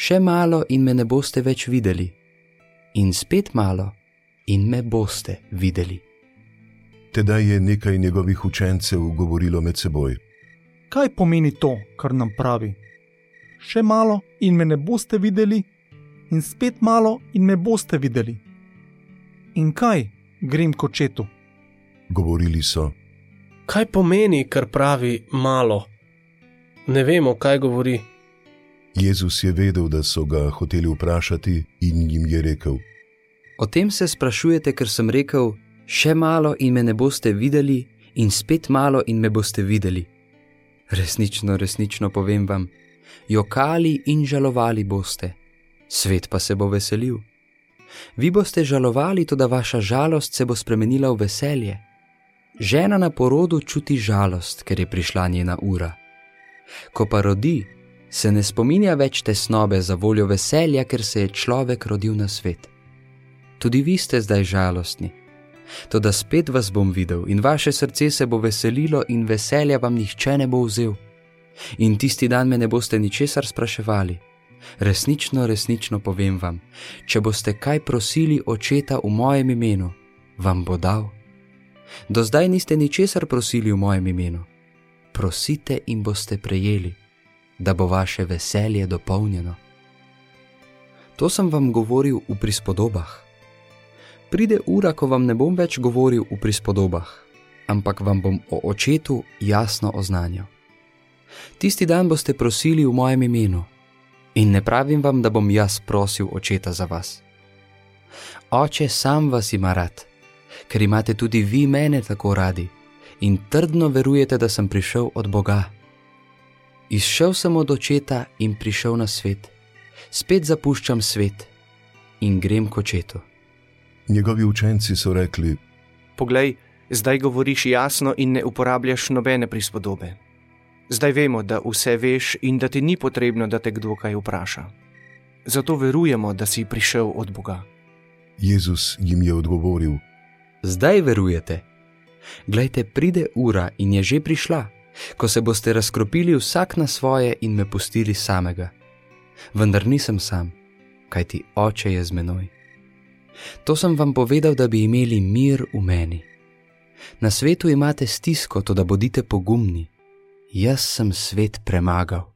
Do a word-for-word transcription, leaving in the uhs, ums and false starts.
Še malo in me ne boste več videli. In spet malo in me boste videli. Tedaj je nekaj njegovih učencev govorilo med seboj. Kaj pomeni to, kar nam pravi? Še malo in me ne boste videli, in spet malo in me boste videli. In kaj, grem k očetu? Govorili so. Kaj pomeni, kar pravi malo? Ne vemo, kaj govori. Jezus je vedel, da so ga hoteli vprašati in jim je rekel. O tem se sprašujete, ker sem rekel, še malo in me ne boste videli, in spet malo in me boste videli. Resnično, resnično povem vam, jokali in žalovali boste, svet pa se bo veselil. Vi boste žalovali, toda vaša žalost se bo spremenila v veselje. Žena na porodu čuti žalost, ker je prišla njena ura. Ko pa rodi, se ne spominja več tesnobe za voljo veselja, ker se je človek rodil na svet. Tudi vi ste zdaj žalostni. Toda spet vas bom videl in vaše srce se bo veselilo in veselja vam nihče ne bo vzel. In tisti dan me ne boste ničesar spraševali. Resnično, resnično povem vam, če boste kaj prosili očeta v mojem imenu, vam bo dal. Do zdaj niste ničesar prosili v mojem imenu. Prosite in boste prejeli, da bo vaše veselje dopolnjeno. To sem vam govoril v prispodobah. Pride ura, ko vam ne bom več govoril v prispodobah, ampak vam bom o očetu jasno oznanjal. Tisti dan boste prosili v mojem imenu in ne pravim vam, da bom jaz prosil očeta za vas. Oče sam vas ima rad, ker imate tudi vi mene tako radi in trdno verujete, da sem prišel od Boga. Izšel sem od očeta in prišel na svet, spet zapuščam svet in grem k očetu. Njegovi učenci so rekli. Poglej, zdaj govoriš jasno in ne uporabljaš nobene prispodobe. Zdaj vemo, da vse veš in da ti ni potrebno, da te kdo kaj vpraša. Zato verujemo, da si prišel od Boga. Jezus jim je odgovoril. Zdaj verujete. Glejte, pride ura in je že prišla, ko se boste razkropili vsak na svoje in me pustili samega. Vendar nisem sam, kajti Oče je z menoj. To sem vam povedal, da bi imeli mir v meni. Na svetu imate stisko, toda bodite pogumni. Jaz sem svet premagal.